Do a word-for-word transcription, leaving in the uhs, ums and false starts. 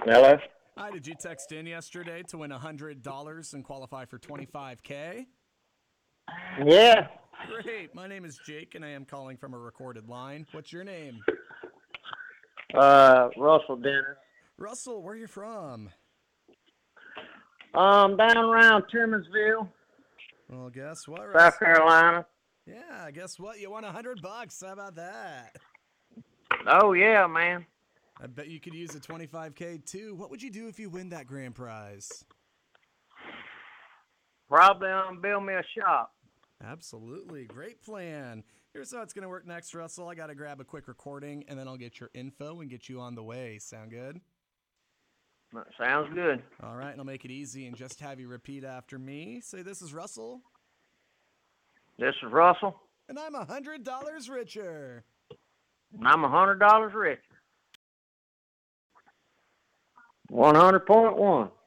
Hello? Hi, did you text in yesterday to win one hundred dollars and qualify for twenty-five K? Yeah. Great. My name is Jake, and I am calling from a recorded line. What's your name? Uh, Russell Dennis. Russell, where are you from? Um, down around Timminsville, Well, guess what, South Russell? Carolina. Yeah, guess what? You won one hundred bucks. How about that? Oh, yeah, man. I bet you could use a twenty-five K too. What would you do if you win that grand prize? Probably um, build me a shop. Absolutely. Great plan. Here's how it's going to work next, Russell. I got to grab a quick recording, and then I'll get your info and get you on the way. Sound good? That sounds good. All right, and I'll make it easy and just have you repeat after me. Say, this is Russell. This is Russell, And I'm one hundred dollars richer. and I'm one hundred dollars richer. one hundred point one.